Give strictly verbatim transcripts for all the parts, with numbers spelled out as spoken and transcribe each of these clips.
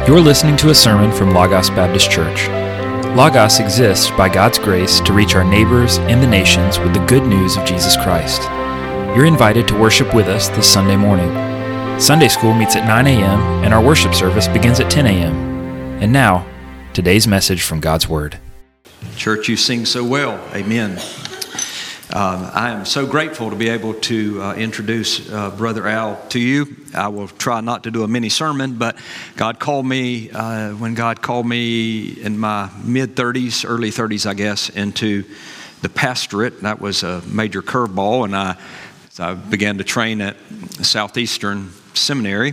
You're listening to a sermon from Logos Baptist Church. Logos exists by God's grace to reach our neighbors and the nations with the good news of Jesus Christ. You're invited to worship with us this Sunday morning. Sunday school meets at nine a.m. and our worship service begins at ten a.m. And now, today's message from God's Word. Church, you sing so well. Amen. Um, I am so grateful to be able to uh, introduce uh, Brother Al to you. I will try not to do a mini sermon, but God called me, uh, when God called me in my mid-thirties, early thirties, I guess, into the pastorate. That was a major curveball, and I, so I began to train at Southeastern Seminary.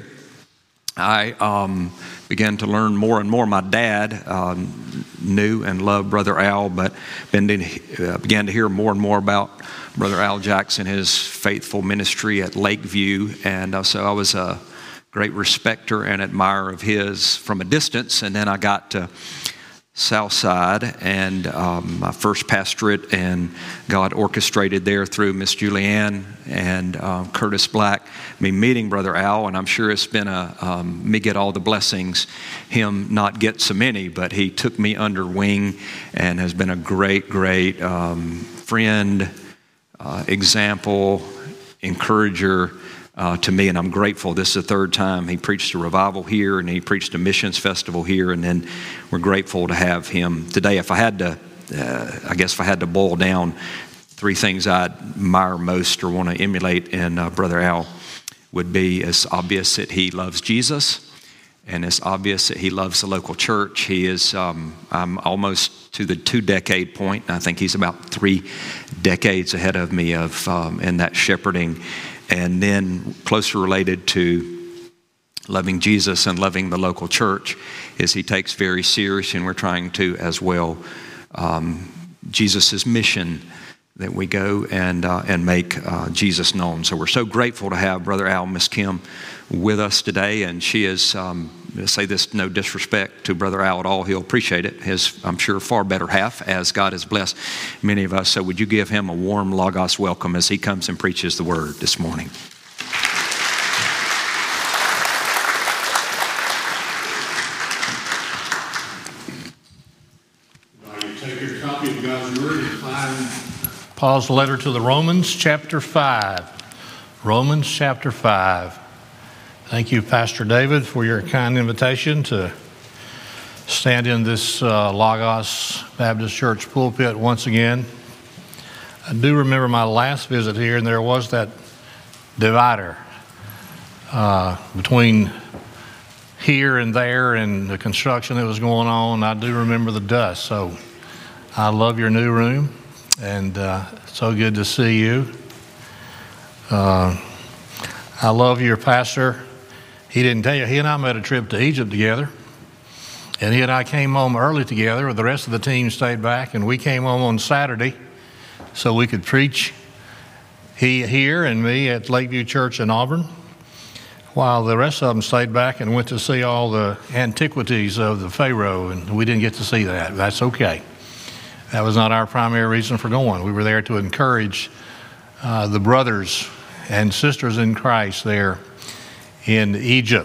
I um, began to learn more and more. My dad um, knew and loved Brother Al, but began to, uh, began to hear more and more about Brother Al Jackson, his faithful ministry at Lakeview. And uh, so I was a great respecter and admirer of his from a distance. And then I got to Southside and um, my first pastorate, and God orchestrated there through Miss Julianne and uh, Curtis Black, me meeting Brother Al, and I'm sure it's been a, um, me get all the blessings, him not get so many, but he took me under wing and has been a great, great um, friend, uh, example, encourager, Uh, to me, and I'm grateful. This is the third time he preached a revival here, and he preached a missions festival here, and then we're grateful to have him today. If I had to, uh, I guess if I had to boil down three things I admire most or want to emulate in uh, Brother Al, would be it's obvious that he loves Jesus, and it's obvious that he loves the local church. He is, um, I'm almost to the two-decade point, and I think he's about three decades ahead of me of um, in that shepherding. And then closer related to loving Jesus and loving the local church is he takes very serious, and we're trying to as well, um, Jesus' mission that we go and uh, and make uh, Jesus known. So we're so grateful to have Brother Al and Miss Kim with us today, and she is, um, I say this no disrespect to Brother Al at all, he'll appreciate it, his, I'm sure, far better half, as God has blessed many of us. So would you give him a warm Logos welcome as he comes and preaches the Word this morning. Now you take your copy of God's Word and find Paul's letter to the Romans, chapter five. Romans, chapter five. Thank you, Pastor David, for your kind invitation to stand in this uh, Logos Baptist Church pulpit once again. I do remember my last visit here, and there was that divider uh, between here and there and the construction that was going on. I do remember the dust, so I love your new room, and uh, so good to see you. Uh, I love your pastor. He didn't tell you, he and I made a trip to Egypt together, and he and I came home early together. The rest of the team stayed back, and we came home on Saturday so we could preach he here and me at Lakeview Church in Auburn, while the rest of them stayed back and went to see all the antiquities of the Pharaoh, and we didn't get to see that. That's okay. That was not our primary reason for going. We were there to encourage uh, the brothers and sisters in Christ there in Egypt.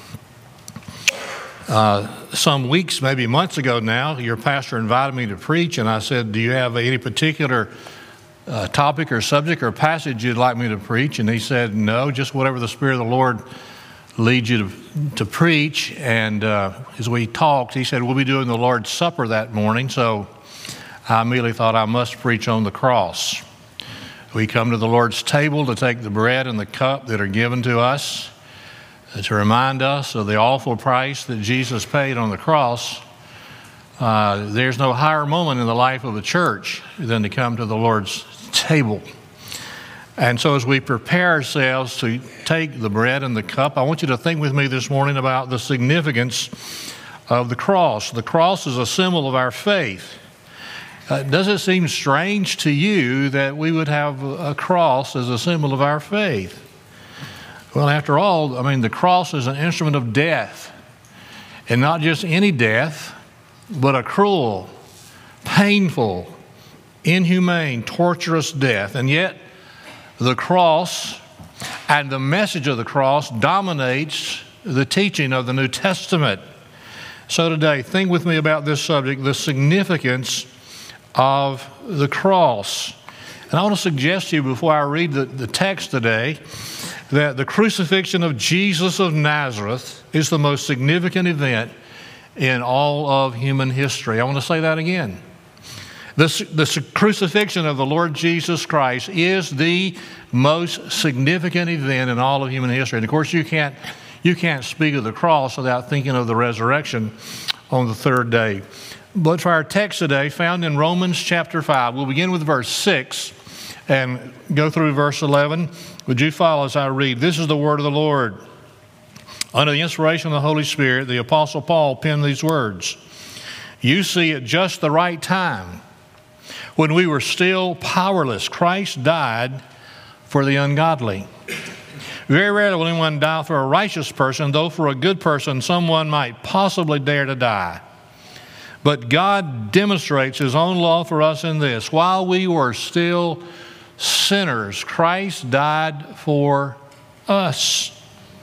Uh, some weeks, maybe months ago now, your pastor invited me to preach, and I said, do you have any particular uh, topic or subject or passage you'd like me to preach? And he said, no, just whatever the Spirit of the Lord leads you to, to preach. And uh, as we talked, he said, we'll be doing the Lord's Supper that morning, so I immediately thought I must preach on the cross. We come to the Lord's table to take the bread and the cup that are given to us, to remind us of the awful price that Jesus paid on the cross. Uh, there's no higher moment in the life of a church than to come to the Lord's table. And so as we prepare ourselves to take the bread and the cup, I want you to think with me this morning about the significance of the cross. The cross is a symbol of our faith. Uh, does it seem strange to you that we would have a cross as a symbol of our faith? Well, after all, I mean, the cross is an instrument of death, and not just any death, but a cruel, painful, inhumane, torturous death. And yet, the cross and the message of the cross dominates the teaching of the New Testament. So today, think with me about this subject, the significance of the cross. And I want to suggest to you before I read the, the text today that the crucifixion of Jesus of Nazareth is the most significant event in all of human history. I want to say that again. The, the crucifixion of the Lord Jesus Christ is the most significant event in all of human history. And of course, you can't, you can't speak of the cross without thinking of the resurrection on the third day. But for our text today, found in Romans chapter five, we'll begin with verse six and go through verse eleven. Would you follow as I read? This is the word of the Lord. Under the inspiration of the Holy Spirit, the Apostle Paul penned these words. You see, at just the right time, when we were still powerless, Christ died for the ungodly. Very rarely will anyone die for a righteous person, though for a good person, someone might possibly dare to die. But God demonstrates His own love for us in this. While we were still sinners, Christ died for us.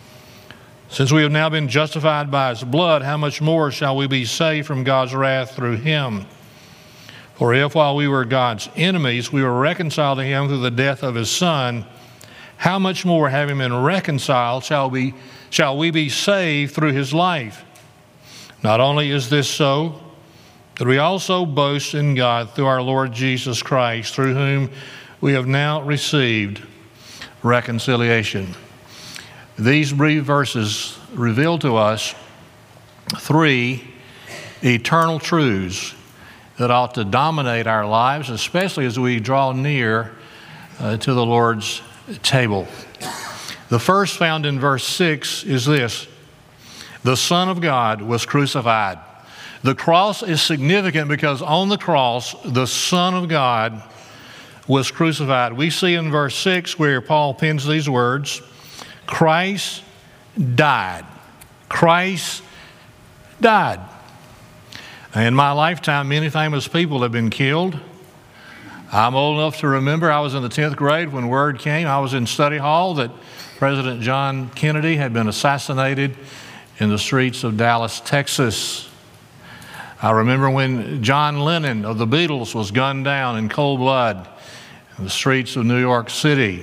Since we have now been justified by His blood, how much more shall we be saved from God's wrath through Him? For if while we were God's enemies, we were reconciled to Him through the death of His Son, how much more, having been reconciled, shall we, shall we be saved through His life? Not only is this so, but we also boast in God through our Lord Jesus Christ, through whom we have now received reconciliation. These brief verses reveal to us three eternal truths that ought to dominate our lives, especially as we draw near uh, to the Lord's table. The first, found in verse six, is this: the Son of God was crucified. The cross is significant because on the cross, the Son of God was crucified. We see in verse six where Paul pens these words, Christ died. Christ died. In my lifetime, many famous people have been killed. I'm old enough to remember I was in the tenth grade when word came. I was in study hall that President John Kennedy had been assassinated in the streets of Dallas, Texas. I remember when John Lennon of the Beatles was gunned down in cold blood in the streets of New York City.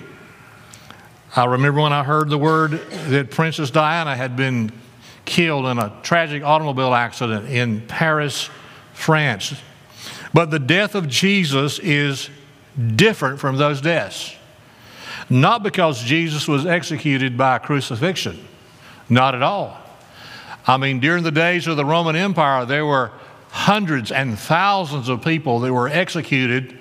I remember when I heard the word that Princess Diana had been killed in a tragic automobile accident in Paris, France. But the death of Jesus is different from those deaths. Not because Jesus was executed by crucifixion. Not at all. I mean, during the days of the Roman Empire, there were hundreds and thousands of people that were executed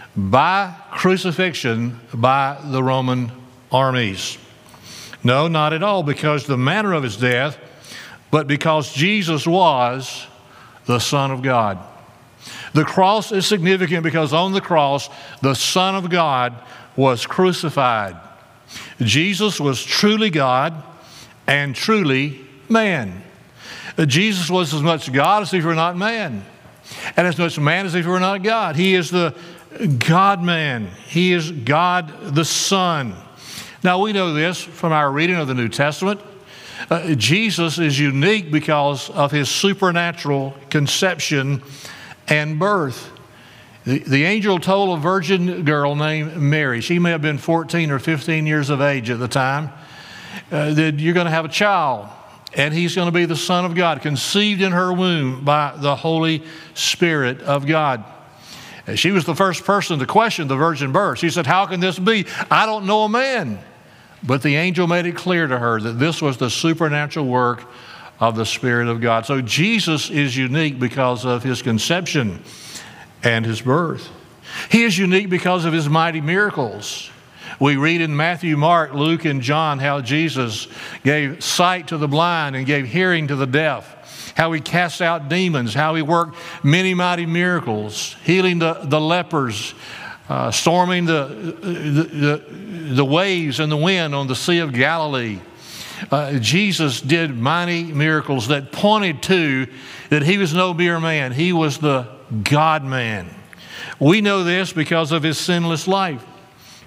by crucifixion by the Roman armies. No, not at all, because the manner of His death, but because Jesus was the Son of God. The cross is significant because on the cross, the Son of God was crucified. Jesus was truly God and truly man. Jesus was as much God as if He were not man, and as much man as if He were not God. He is the God-man. He is God the Son. Now, we know this from our reading of the New Testament. Uh, Jesus is unique because of His supernatural conception and birth. The, the angel told a virgin girl named Mary, she may have been fourteen or fifteen years of age at the time, uh, that you're going to have a child, and He's going to be the Son of God, conceived in her womb by the Holy Spirit of God. And she was the first person to question the virgin birth. She said, how can this be? I don't know a man. But the angel made it clear to her that this was the supernatural work of the Spirit of God. So Jesus is unique because of His conception and His birth. He is unique because of His mighty miracles. We read in Matthew, Mark, Luke, and John how Jesus gave sight to the blind and gave hearing to the deaf, how He cast out demons, how He worked many mighty miracles, healing the, the lepers, Uh, storming the, the, the, the waves and the wind on the Sea of Galilee. Uh, Jesus did mighty miracles that pointed to that He was no mere man. He was the God-man. We know this because of His sinless life.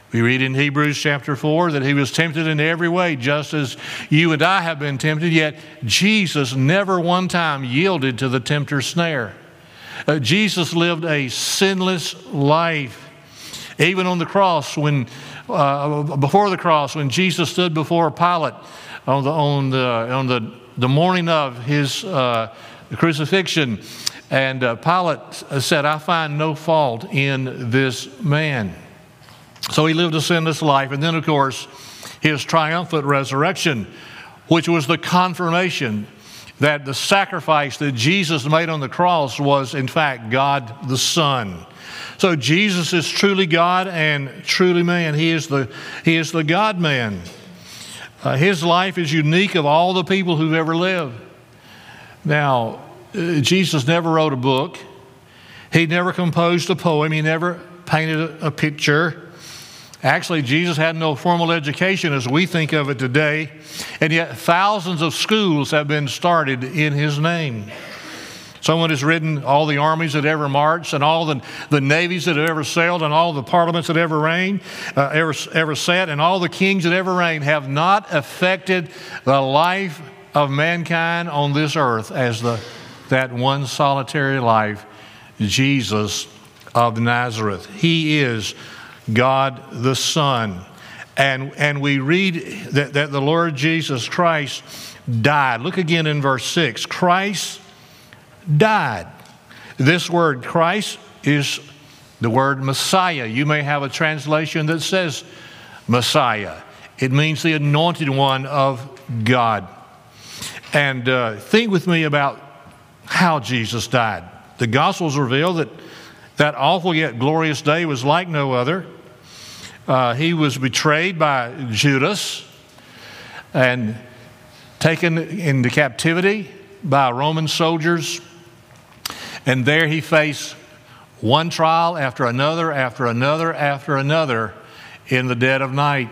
We read in Hebrews chapter four that he was tempted in every way, just as you and I have been tempted, yet Jesus never one time yielded to the tempter's snare. Uh, Jesus lived a sinless life. Even on the cross, when uh, before the cross, when Jesus stood before Pilate on the on the on the, the morning of his uh, crucifixion, and uh, Pilate said, "I find no fault in this man." So he lived a sinless life. And then, of course, his triumphant resurrection, which was the confirmation that the sacrifice that Jesus made on the cross was, in fact, God the Son. So Jesus is truly God and truly man. He is the, he is the God-man. Uh, his life is unique of all the people who've ever lived. Now, uh, Jesus never wrote a book. He never composed a poem. He never painted a, a picture. Actually, Jesus had no formal education as we think of it today, and yet thousands of schools have been started in his name. Someone has written all the armies that ever marched, and all the, the navies that have ever sailed, and all the parliaments that ever reigned, uh, ever, ever sat, and all the kings that ever reigned have not affected the life of mankind on this earth as the, that one solitary life, Jesus of Nazareth. He is God the Son. And, and we read that, that the Lord Jesus Christ died. Look again in verse six. Christ died. This word Christ is the word Messiah. You may have a translation that says Messiah. It means the anointed one of God. And uh, think with me about how Jesus died. The Gospels reveal that that awful yet glorious day was like no other. Uh, he was betrayed by Judas and taken into captivity by Roman soldiers. And there he faced one trial after another, after another, after another in the dead of night.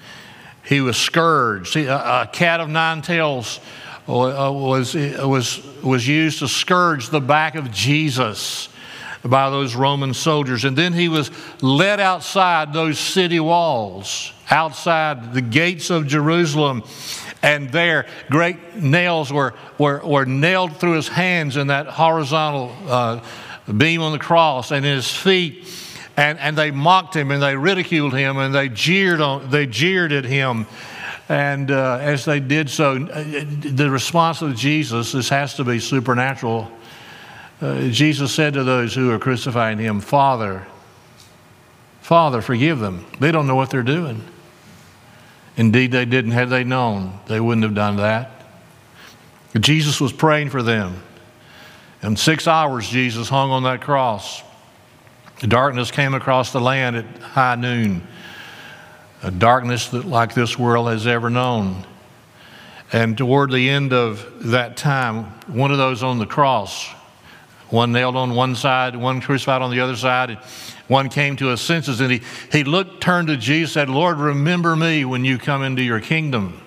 He was scourged. A, a cat of nine tails was, was, was used to scourge the back of Jesus by those Roman soldiers. And then he was led outside those city walls, outside the gates of Jerusalem. And there, great nails were, were, were nailed through his hands in that horizontal uh, beam on the cross, and his feet. And, and they mocked him, and they ridiculed him, and they jeered on, they jeered at him. And uh, as they did so, the response of Jesus, this has to be supernatural. Uh, Jesus said to those who were crucifying him, Father, Father, forgive them. They don't know what they're doing. Indeed, they didn't. Had they known, they wouldn't have done that. Jesus was praying for them. In six hours, Jesus hung on that cross. The darkness came across the land at high noon, a darkness that like this world has ever known. And toward the end of that time, one of those on the cross, one nailed on one side, one crucified on the other side, and one came to his senses, and he, he looked, turned to Jesus, said, Lord, remember me when you come into your kingdom.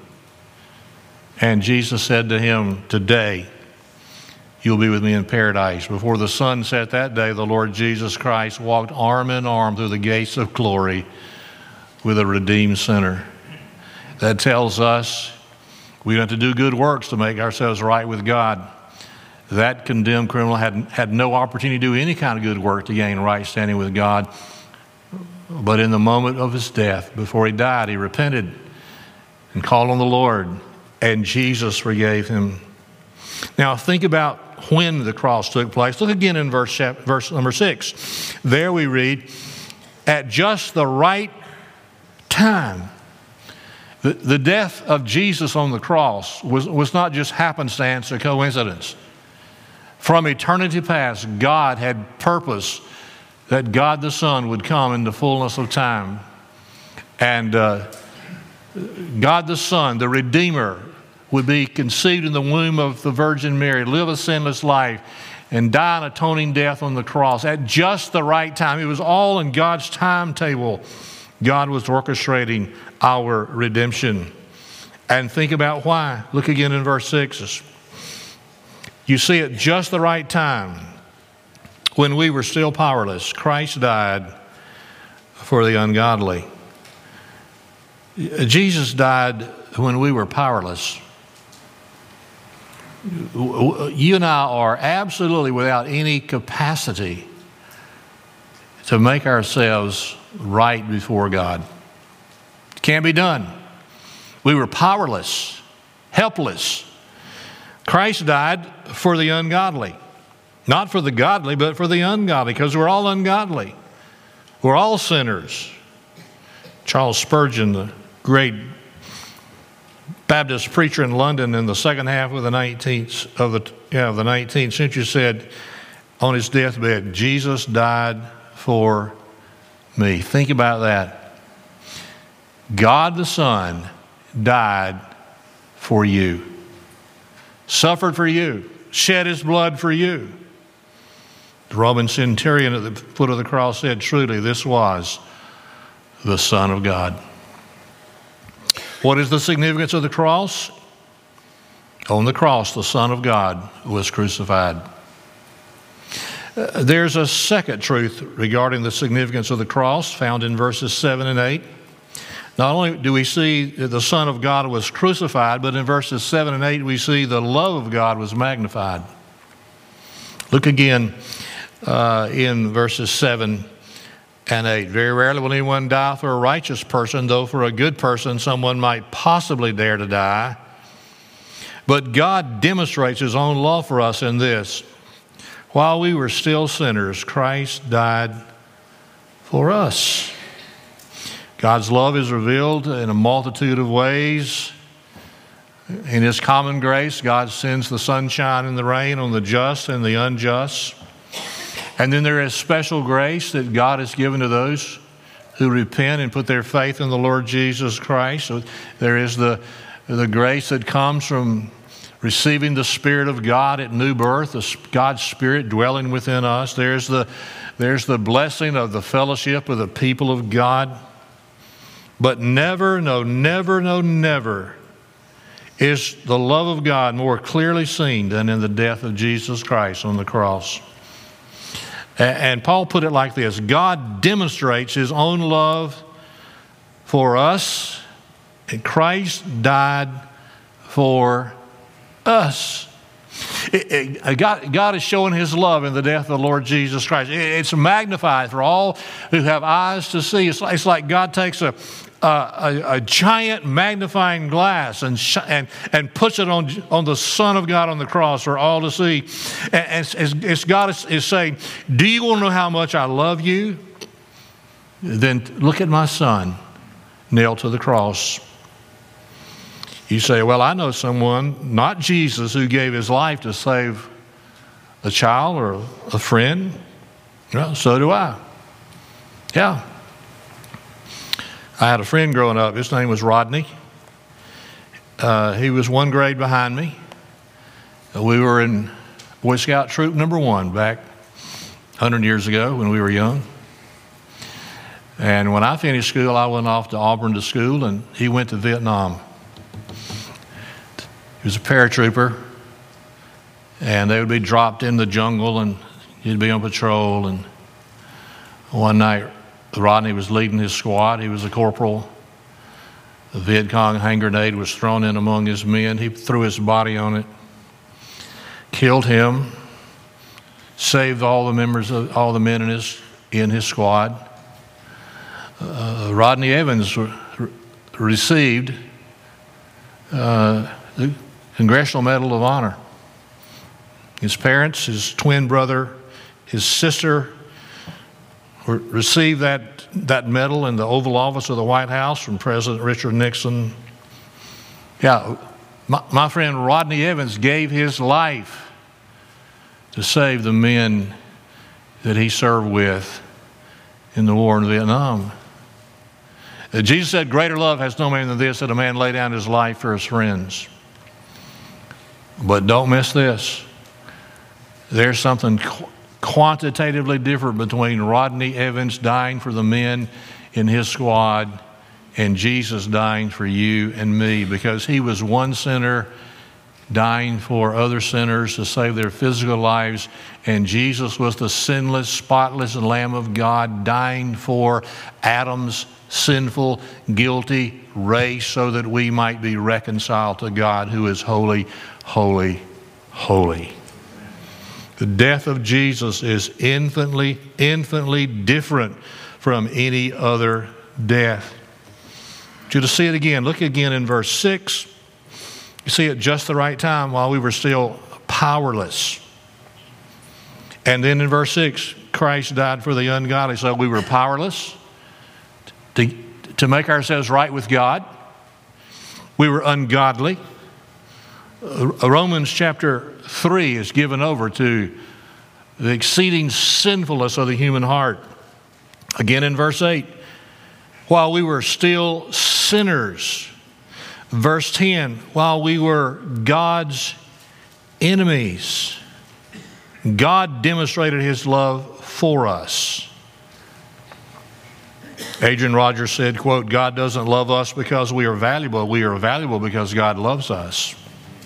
And Jesus said to him, today you'll be with me in paradise. Before the sun set that day, the Lord Jesus Christ walked arm in arm through the gates of glory with a redeemed sinner. That tells us we don't have to do good works to make ourselves right with God. That condemned criminal had, had no opportunity to do any kind of good work to gain right standing with God. But in the moment of his death, before he died, he repented and called on the Lord, and Jesus forgave him. Now think about when the cross took place. Look again in verse, verse number six. There we read, at just the right time. The, the death of Jesus on the cross was, was not just happenstance or coincidence. From eternity past, God had purpose that God the Son would come in the fullness of time. And uh, God the Son, the Redeemer, would be conceived in the womb of the Virgin Mary, live a sinless life, and die an atoning death on the cross at just the right time. It was all in God's timetable. God was orchestrating our redemption. And think about why. Look again in verse six. You see, at just the right time, when we were still powerless, Christ died for the ungodly. Jesus died when we were powerless. You and I are absolutely without any capacity to make ourselves right before God. It can't be done. We were powerless, helpless. Christ died for the ungodly. Not for the godly, but for the ungodly, because we're all ungodly. We're all sinners. Charles Spurgeon, the great Baptist preacher in London in the second half of the nineteenth of the yeah, of the nineteenth century, said on his deathbed, "Jesus died for me." Think about that. God the Son died for you, suffered for you, shed his blood for you. The Roman centurion at the foot of the cross said, "Truly, this was the Son of God." What is the significance of the cross? On the cross, the Son of God was crucified. Uh, there's a second truth regarding the significance of the cross found in verses seven and eight. Not only do we see that the Son of God was crucified, but in verses seven and eight we see the love of God was magnified. Look again uh, in verses seven and eight. "Very rarely will anyone die for a righteous person, though for a good person someone might possibly dare to die. But God demonstrates his own love for us in this: while we were still sinners, Christ died for us." God's love is revealed in a multitude of ways. In his common grace, God sends the sunshine and the rain on the just and the unjust. And then there is special grace that God has given to those who repent and put their faith in the Lord Jesus Christ. So there is the, the grace that comes from receiving the Spirit of God at new birth, God's Spirit dwelling within us. There's the, there's the blessing of the fellowship of the people of God. But never, no, never, no, never is the love of God more clearly seen than in the death of Jesus Christ on the cross. And Paul put it like this: God demonstrates his own love for us, and Christ died for us. It, it, God, God is showing his love in the death of the Lord Jesus Christ. It, it's magnified for all who have eyes to see. It's like, it's like God takes a, a, a, a giant magnifying glass and, sh- and, and puts it on, on the Son of God on the cross for all to see. And as, as God is, is saying, "Do you want to know how much I love you? Then look at my Son nailed to the cross." You say, "Well, I know someone, not Jesus, who gave his life to save a child or a friend." Well, so do I. Yeah. I had a friend growing up. His name was Rodney. Uh, he was one grade behind me. We were in Boy Scout Troop Number One back one hundred years ago when we were young. And when I finished school, I went off to Auburn to school, and he went to Vietnam. He was a paratrooper, and they would be dropped in the jungle, and he'd be on patrol. And one night, Rodney was leading his squad. He was a corporal. A Viet Cong hand grenade was thrown in among his men. He threw his body on it, killed him, saved all the members of all the men in his in his squad. Uh, Rodney Evans re- received uh, the Congressional Medal of Honor. His parents, his twin brother, his sister were, received that, that medal in the Oval Office of the White House from President Richard Nixon. Yeah, my, my friend Rodney Evans gave his life to save the men that he served with in the war in Vietnam. Uh, Jesus said, "Greater love has no man than this, that a man lay down his life for his friends." But don't miss this. There's something qu- quantitatively different between Rodney Evans dying for the men in his squad and Jesus dying for you and me, because he was one sinner dying for other sinners to save their physical lives, and Jesus was the sinless, spotless Lamb of God dying for Adam's sinful, guilty race so that we might be reconciled to God who is holy, holy, holy. The death of Jesus is infinitely, infinitely different from any other death. I want you to see it again. Look again in verse six. You see it just the right time while we were still powerless. And then in verse six, Christ died for the ungodly. So we were powerless to, to make ourselves right with God. We were ungodly. Romans chapter three is given over to the exceeding sinfulness of the human heart. Again in verse eight, while we were still sinners. Verse ten, while we were God's enemies, God demonstrated his love for us. Adrian Rogers said, quote, God doesn't love us because we are valuable. We are valuable because God loves us.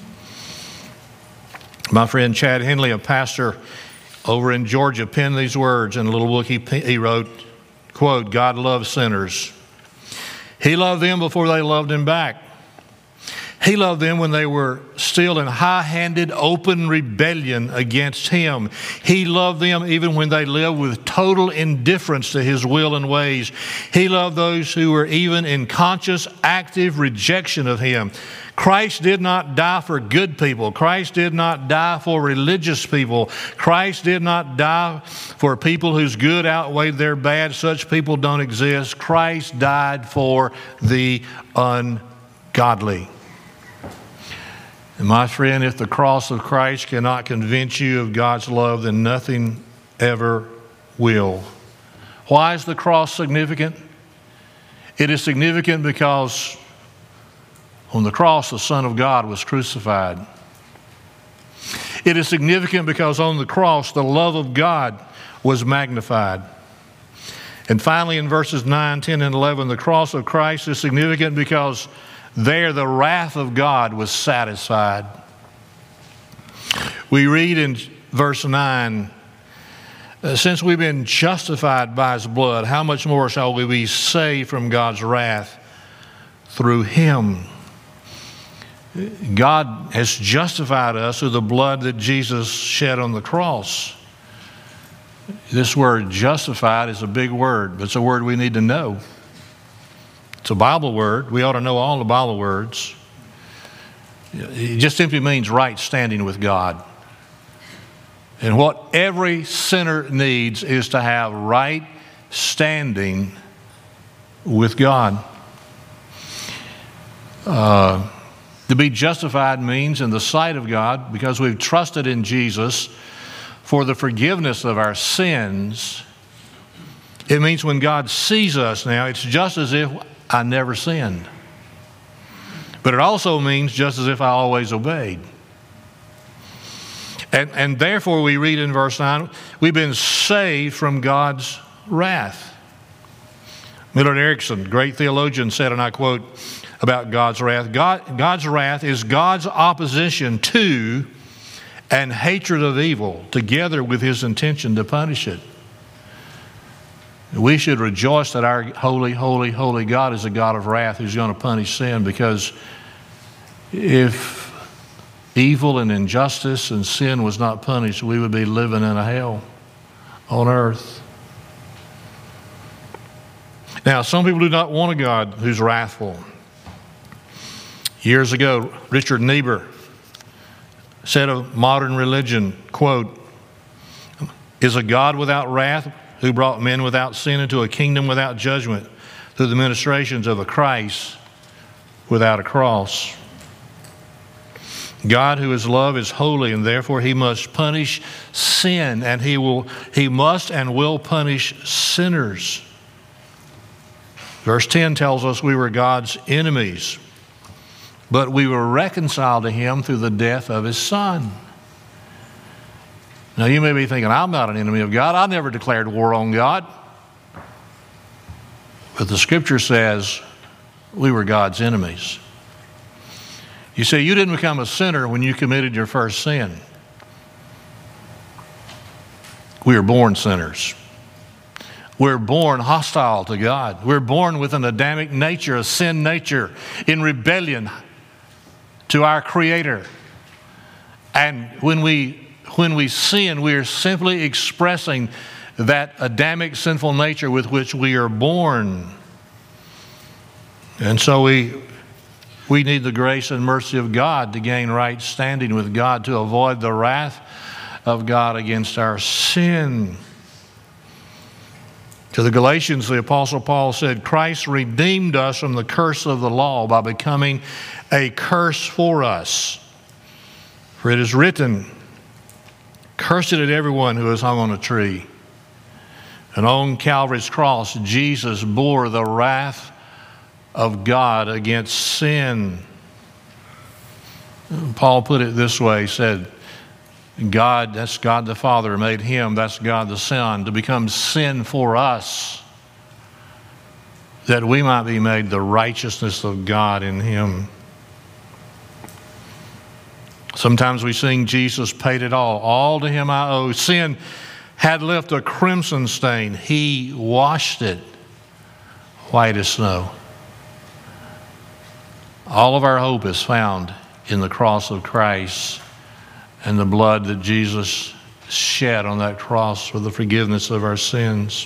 My friend Chad Henley, a pastor over in Georgia, penned these words in a little book he, he wrote, quote, God loves sinners. He loved them before they loved him back. He loved them when they were still in high-handed, open rebellion against him. He loved them even when they lived with total indifference to his will and ways. He loved those who were even in conscious, active rejection of him. Christ did not die for good people. Christ did not die for religious people. Christ did not die for people whose good outweighed their bad. Such people don't exist. Christ died for the ungodly. And my friend, if the cross of Christ cannot convince you of God's love, then nothing ever will. Why is the cross significant? It is significant because on the cross, the Son of God was crucified. It is significant because on the cross, the love of God was magnified. And finally, in verses nine, ten, and eleven, the cross of Christ is significant because there the wrath of God was satisfied. We read in verse nine, since we've been justified by his blood, how much more shall we be saved from God's wrath through him? God has justified us through the blood that Jesus shed on the cross. This word justified is a big word, but it's a word we need to know. It's a Bible word. We ought to know all the Bible words. It just simply means right standing with God. And what every sinner needs is to have right standing with God. Uh, to be justified means in the sight of God, because we've trusted in Jesus for the forgiveness of our sins. It means when God sees us now, it's just as if I never sinned. But it also means just as if I always obeyed. And, and therefore we read in verse nine, we've been saved from God's wrath. Millard Erickson, great theologian, said, and I quote about God's wrath, God, God's wrath is God's opposition to and hatred of evil, together with his intention to punish it. We should rejoice that our holy, holy, holy God is a God of wrath who's going to punish sin, because if evil and injustice and sin was not punished, we would be living in a hell on earth. Now, some people do not want a God who's wrathful. Years ago, Richard Niebuhr said of modern religion, quote, is a God without wrath who brought men without sin into a kingdom without judgment through the ministrations of a Christ without a cross. God, who is love, is holy, and therefore he must punish sin, and he will, he must and will punish sinners. Verse ten tells us we were God's enemies, but we were reconciled to him through the death of his Son. Now, you may be thinking, I'm not an enemy of God. I never declared war on God. But the Scripture says we were God's enemies. You see, you didn't become a sinner when you committed your first sin. We were born sinners. We're born hostile to God. We're born with an Adamic nature, a sin nature, in rebellion to our Creator. And when we when we sin, we are simply expressing that Adamic sinful nature with which we are born. And so we we need the grace and mercy of God to gain right standing with God, to avoid the wrath of God against our sin. To the Galatians, the Apostle Paul said, Christ redeemed us from the curse of the law by becoming a curse for us. For it is written, cursed is everyone who is hung on a tree. And on Calvary's cross, Jesus bore the wrath of God against sin. Paul put it this way, he said, God, that's God the Father, made him, that's God the Son, to become sin for us, that we might be made the righteousness of God in him. Sometimes we sing, Jesus paid it all. All to him I owe. Sin had left a crimson stain. He washed it white as snow. All of our hope is found in the cross of Christ and the blood that Jesus shed on that cross for the forgiveness of our sins.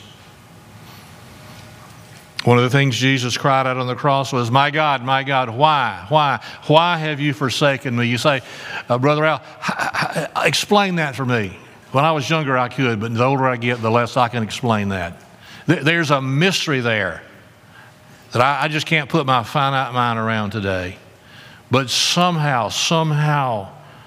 One of the things Jesus cried out on the cross was, my God, my God, why, why, why have you forsaken me? You say, uh, Brother Al, h- h- explain that for me. When I was younger, I could, but the older I get, the less I can explain that. Th- there's a mystery there that I, I just can't put my finite mind around today. But somehow, somehow,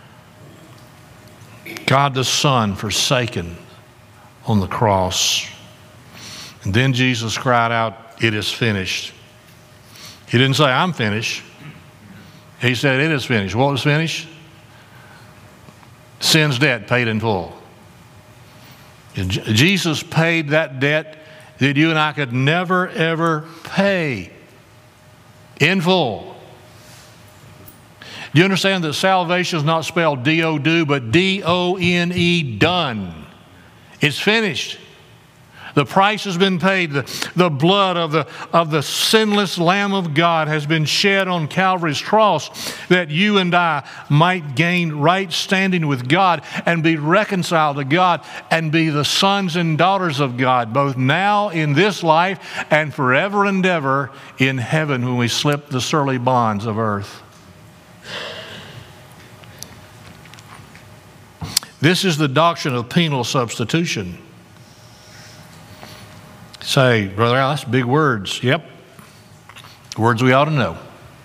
God the Son forsaken on the cross. And then Jesus cried out, it is finished. He didn't say, I'm finished. He said, it is finished. What was finished? Sin's debt paid in full. And Jesus paid that debt that you and I could never, ever pay in full. Do you understand that salvation is not spelled D O do, but D O N E, done. It's finished. The price has been paid. The, the blood of the, of the sinless Lamb of God has been shed on Calvary's cross that you and I might gain right standing with God and be reconciled to God and be the sons and daughters of God, both now in this life and forever and ever in heaven when we slip the surly bonds of earth. This is the doctrine of penal substitution. Say, Brother Al, that's big words. Yep. Words we ought to know.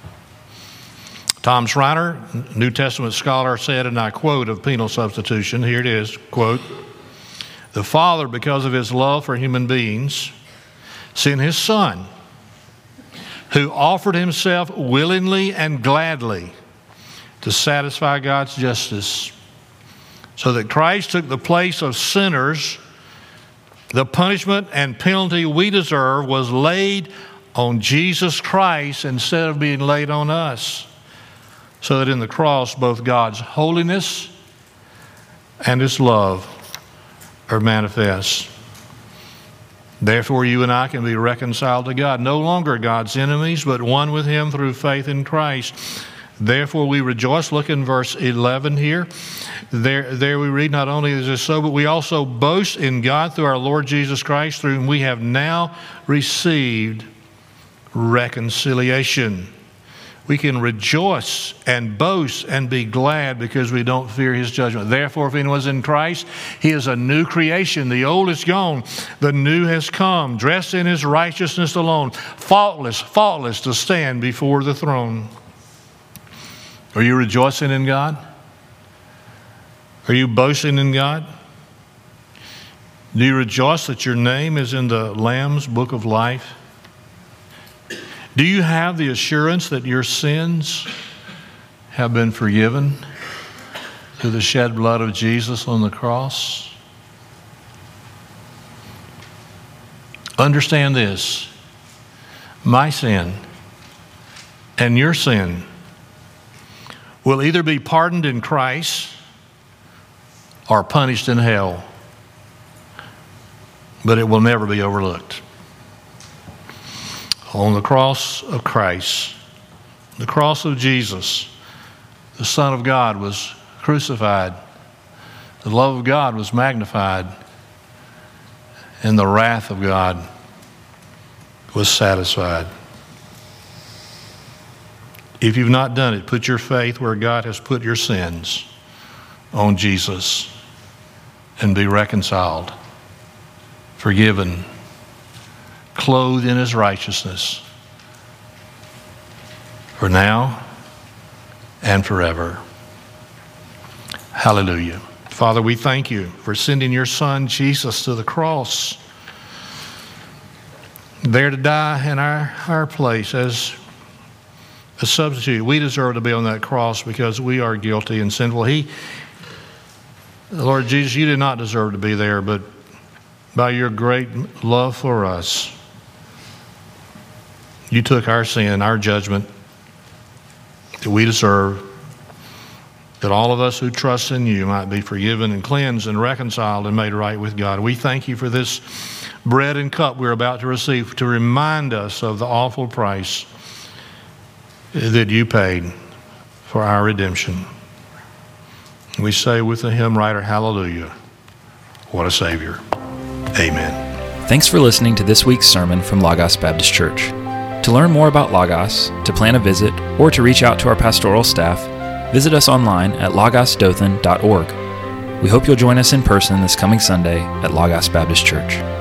Tom Schreiner, New Testament scholar, said, and I quote of penal substitution, here it is, quote, the Father, because of his love for human beings, sent his Son, who offered himself willingly and gladly to satisfy God's justice, so that Christ took the place of sinners. The punishment and penalty we deserve was laid on Jesus Christ instead of being laid on us, so that in the cross both God's holiness and his love are manifest. Therefore you and I can be reconciled to God, no longer God's enemies, but one with him through faith in Christ. Therefore we rejoice. Look in verse eleven here. There, there we read, not only is this so, but we also boast in God through our Lord Jesus Christ, through whom we have now received reconciliation. We can rejoice and boast and be glad because we don't fear his judgment. Therefore, if anyone's in Christ, he is a new creation. The old is gone. The new has come, dressed in his righteousness alone, faultless, faultless to stand before the throne. Are you rejoicing in God? Are you boasting in God? Do you rejoice that your name is in the Lamb's book of life? Do you have the assurance that your sins have been forgiven through the shed blood of Jesus on the cross? Understand this. My sin and your sin will either be pardoned in Christ or punished in hell. but it will never be overlooked. On the cross of Christ, the cross of Jesus, the Son of God was crucified. The love of God was magnified, and the wrath of God was satisfied. If you've not done it, put your faith where God has put your sins, on Jesus, and be reconciled, forgiven, clothed in his righteousness, for now and forever. Hallelujah. Father, we thank you for sending your Son, Jesus, to the cross, there to die in our, our place as a substitute. We deserve to be on that cross because we are guilty and sinful. He, Lord Jesus, you did not deserve to be there, but by your great love for us, you took our sin, our judgment that we deserve, that all of us who trust in you might be forgiven and cleansed and reconciled and made right with God. We thank you for this bread and cup we're about to receive to remind us of the awful price that you paid for our redemption. We say with the hymn writer, hallelujah, what a Savior. Amen. Thanks for listening to this week's sermon from Logos Baptist Church. To learn more about Logos, to plan a visit, or to reach out to our pastoral staff, visit us online at logos dothan dot org. We hope you'll join us in person this coming Sunday at Logos Baptist Church.